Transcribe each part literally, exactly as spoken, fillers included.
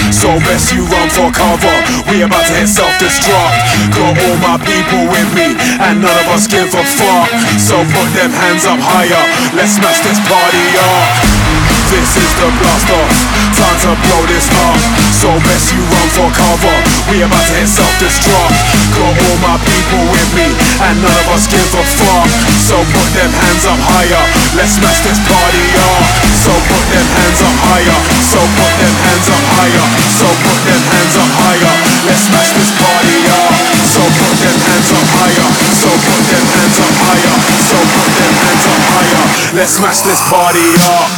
so best you run for cover. We about to hit self-destruct. Got all my people with me, and none of us give a fuck. So put them hands up higher, let's smash this party up. This is the blast off, time to blow this up. So best you run for cover, we about to hit self-destruct. Got all my people with me, and none of us give a fuck. So put them hands up higher, let's smash this party up. So put them hands up higher, so put them hands up higher, so put them hands up higher, let's smash this party up. So put them hands up higher, so put them hands up higher, so put them hands up higher, let's smash this party up.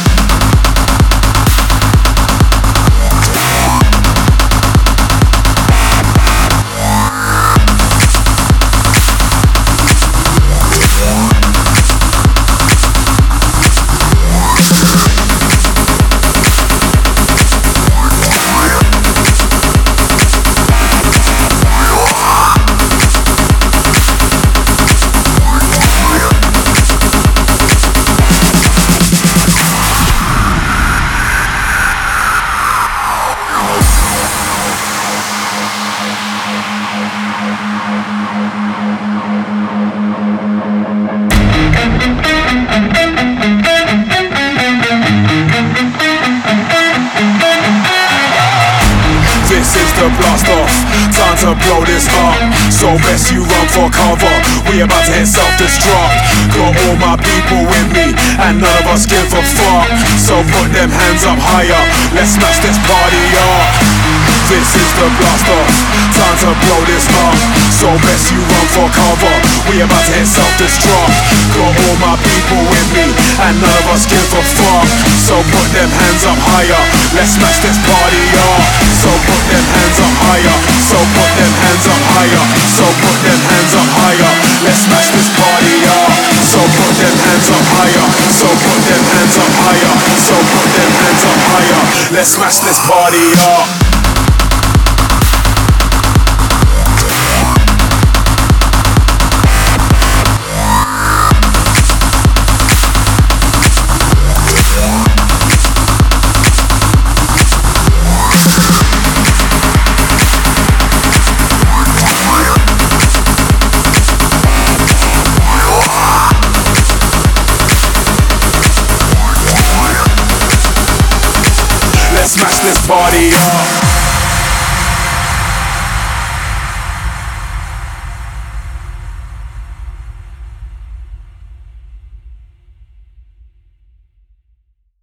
This is the blast off, time to blow this up. So best you run for cover, we about to hit self-destruct. Got all my people with me, and none of us give a fuck. So put them hands up higher, let's smash this party up. This is the blast off, time to blow this up. So best you run for cover, we about to hit self-destruct. Got all my people with me, and none of us give a fuck. So put them hands up higher, let's smash this party up. So put them hands up higher, so put them hands up higher, so put them hands up higher, let's smash this party up. So put them hands up higher, so put them hands up higher, so put them hands up higher, let's smash this party up. Let's smash this party up.